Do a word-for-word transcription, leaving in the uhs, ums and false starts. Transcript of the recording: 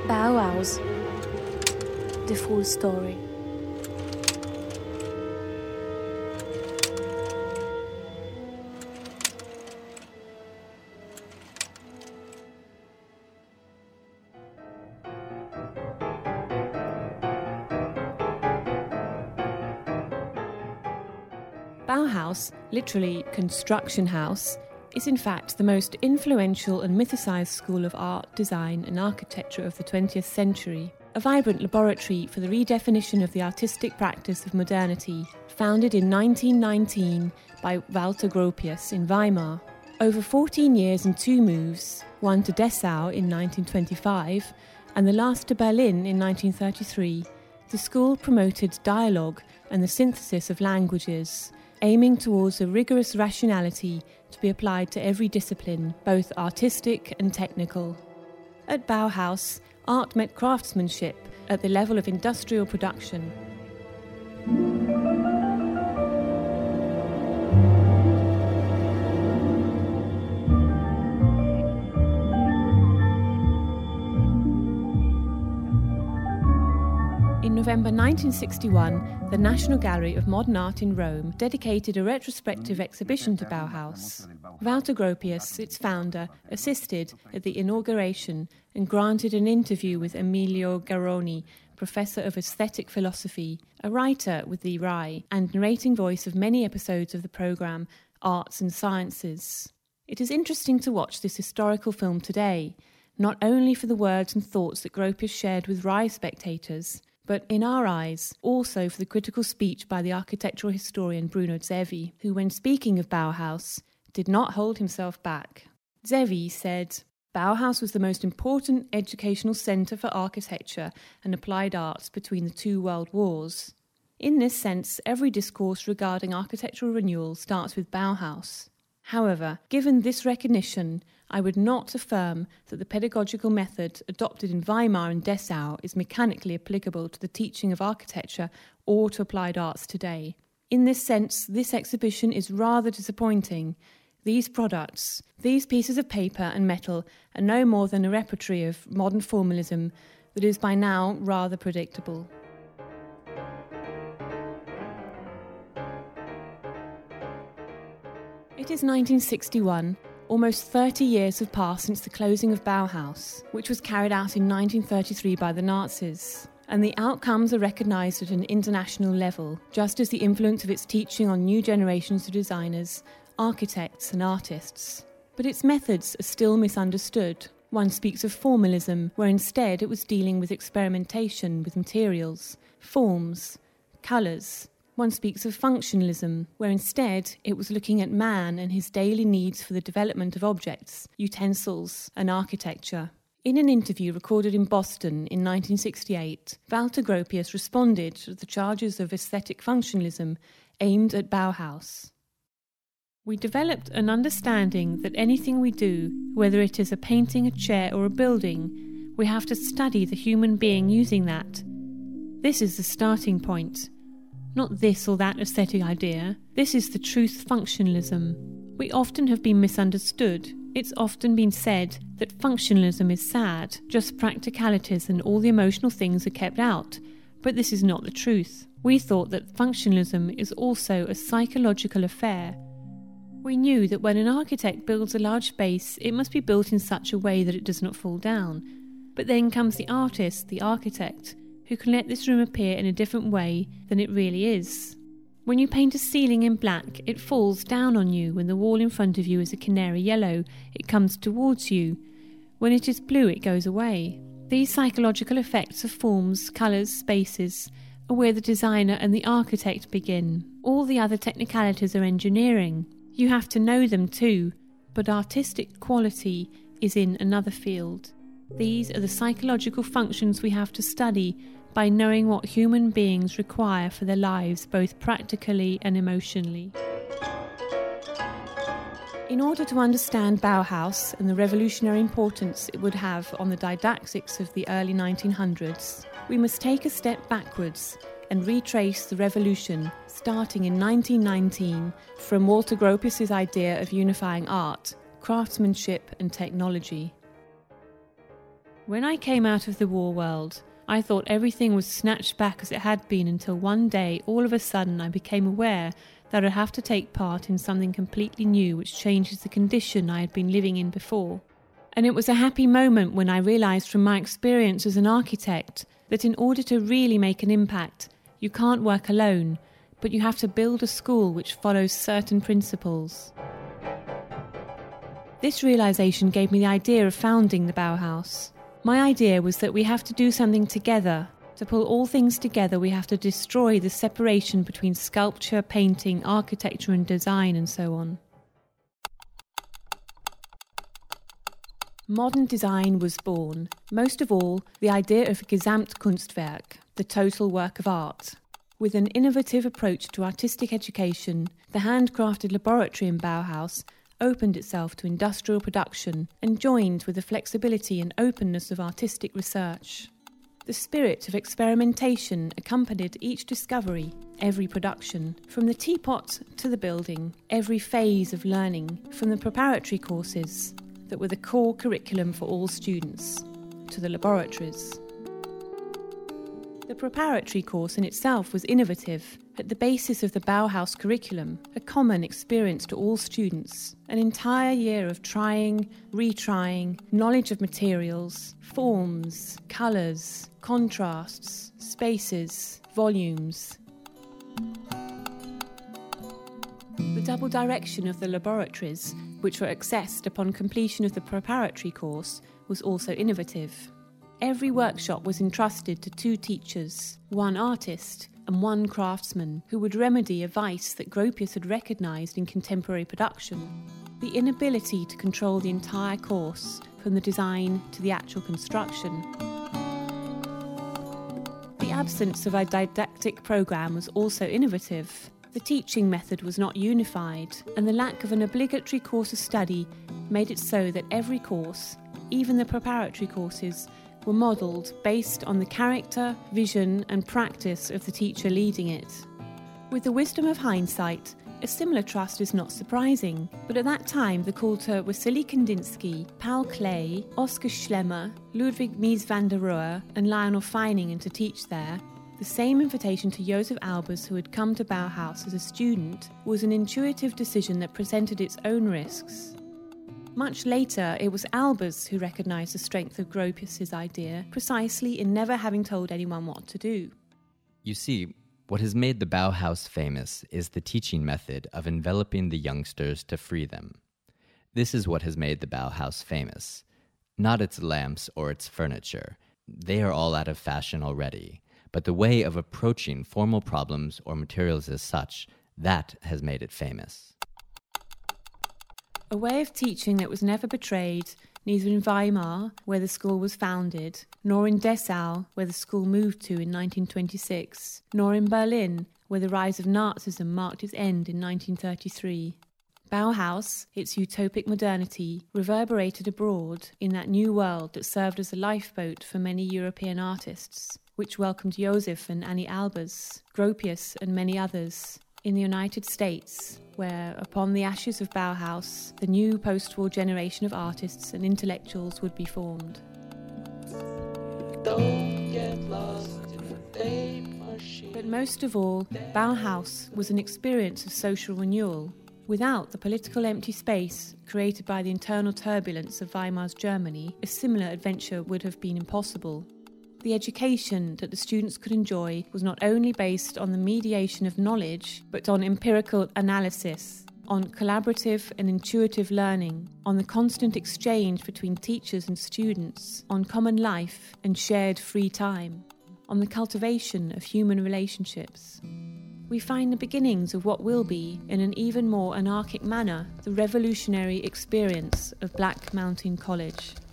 Bauhaus, the full story. Bauhaus, literally construction house, is in fact the most influential and mythicised school of art, design and architecture of the twentieth century, a vibrant laboratory for the redefinition of the artistic practice of modernity, founded in nineteen nineteen by Walter Gropius in Weimar. Over fourteen years and two moves, one to Dessau in nineteen twenty-five and the last to Berlin in nineteen thirty-three, the school promoted dialogue and the synthesis of languages, aiming towards a rigorous rationality to be applied to every discipline, both artistic and technical. At Bauhaus, art met craftsmanship at the level of industrial production. In November nineteen sixty-one, the National Gallery of Modern Art in Rome dedicated a retrospective exhibition to Bauhaus. Walter Gropius, its founder, assisted at the inauguration and granted an interview with Emilio Garroni, professor of aesthetic philosophy, a writer with the R A I, and narrating voice of many episodes of the programme Arts and Sciences. It is interesting to watch this historical film today, not only for the words and thoughts that Gropius shared with R A I spectators, but in our eyes, also for the critical speech by the architectural historian Bruno Zevi, who, when speaking of Bauhaus, did not hold himself back. Zevi said, "Bauhaus was the most important educational centre for architecture and applied arts between the two world wars. In this sense, every discourse regarding architectural renewal starts with Bauhaus. However, given this recognition, I would not affirm that the pedagogical method adopted in Weimar and Dessau is mechanically applicable to the teaching of architecture or to applied arts today. In this sense, this exhibition is rather disappointing. These products, these pieces of paper and metal, are no more than a repertory of modern formalism that is by now rather predictable." It is nineteen sixty-one. Almost thirty years have passed since the closing of Bauhaus, which was carried out in nineteen thirty-three by the Nazis, and the outcomes are recognised at an international level, just as the influence of its teaching on new generations of designers, architects and artists. But its methods are still misunderstood. One speaks of formalism, where instead it was dealing with experimentation with materials, forms, colours. One speaks of functionalism, where instead it was looking at man and his daily needs for the development of objects, utensils and architecture. In an interview recorded in Boston in nineteen sixty-eight, Walter Gropius responded to the charges of aesthetic functionalism aimed at Bauhaus. "We developed an understanding that anything we do, whether it is a painting, a chair or a building, we have to study the human being using that. This is the starting point. Not this or that aesthetic idea. This is the truth functionalism. We often have been misunderstood. It's often been said that functionalism is sad, just practicalities and all the emotional things are kept out. But this is not the truth. We thought that functionalism is also a psychological affair. We knew that when an architect builds a large space, it must be built in such a way that it does not fall down. But then comes the artist, the architect, who can let this room appear in a different way than it really is. When you paint a ceiling in black, it falls down on you. When the wall in front of you is a canary yellow, it comes towards you. When it is blue, it goes away. These psychological effects of forms, colours, spaces are where the designer and the architect begin. All the other technicalities are engineering. You have to know them too, but artistic quality is in another field. These are the psychological functions we have to study by knowing what human beings require for their lives, both practically and emotionally. In order to understand Bauhaus and the revolutionary importance it would have on the didactics of the early nineteen hundreds, we must take a step backwards and retrace the revolution, starting in nineteen nineteen, from Walter Gropius's idea of unifying art, craftsmanship and technology. When I came out of the war world, I thought everything was snatched back as it had been until one day, all of a sudden, I became aware that I'd have to take part in something completely new which changes the condition I had been living in before. And it was a happy moment when I realised from my experience as an architect that in order to really make an impact, you can't work alone, but you have to build a school which follows certain principles. This realisation gave me the idea of founding the Bauhaus. My idea was that we have to do something together. To pull all things together, we have to destroy the separation between sculpture, painting, architecture and design and so on. Modern design was born, most of all, the idea of Gesamtkunstwerk, the total work of art. With an innovative approach to artistic education, the handcrafted laboratory in Bauhaus opened itself to industrial production and joined with the flexibility and openness of artistic research. The spirit of experimentation accompanied each discovery, every production, from the teapot to the building, every phase of learning, from the preparatory courses that were the core curriculum for all students, to the laboratories. The preparatory course in itself was innovative, at the basis of the Bauhaus curriculum, a common experience to all students, an entire year of trying, retrying, knowledge of materials, forms, colours, contrasts, spaces, volumes. The double direction of the laboratories, which were accessed upon completion of the preparatory course, was also innovative. Every workshop was entrusted to two teachers, one artist and one craftsman, who would remedy a vice that Gropius had recognised in contemporary production: the inability to control the entire course, from the design to the actual construction. The absence of a didactic programme was also innovative. The teaching method was not unified, and the lack of an obligatory course of study made it so that every course, even the preparatory courses, were modelled based on the character, vision and practice of the teacher leading it. With the wisdom of hindsight, a similar trust is not surprising, but at that time the call to Wassily Kandinsky, Paul Klee, Oskar Schlemmer, Ludwig Mies van der Rohe and Lionel Feiningen to teach there, the same invitation to Josef Albers, who had come to Bauhaus as a student, was an intuitive decision that presented its own risks. Much later, it was Albers who recognised the strength of Gropius's idea, precisely in never having told anyone what to do. You see, what has made the Bauhaus famous is the teaching method of enveloping the youngsters to free them. This is what has made the Bauhaus famous, not its lamps or its furniture. They are all out of fashion already, but the way of approaching formal problems or materials as such, that has made it famous. A way of teaching that was never betrayed, neither in Weimar, where the school was founded, nor in Dessau, where the school moved to in nineteen twenty-six, nor in Berlin, where the rise of Nazism marked its end in nineteen thirty-three. Bauhaus, its utopic modernity, reverberated abroad in that new world that served as a lifeboat for many European artists, which welcomed Josef and Annie Albers, Gropius and many others. In the United States, where, upon the ashes of Bauhaus, the new post-war generation of artists and intellectuals would be formed. Don't get lost in the paper sheet. But most of all, Bauhaus was an experience of social renewal. Without the political empty space created by the internal turbulence of Weimar's Germany, a similar adventure would have been impossible. The education that the students could enjoy was not only based on the mediation of knowledge, but on empirical analysis, on collaborative and intuitive learning, on the constant exchange between teachers and students, on common life and shared free time, on the cultivation of human relationships. We find the beginnings of what will be, in an even more anarchic manner, the revolutionary experience of Black Mountain College.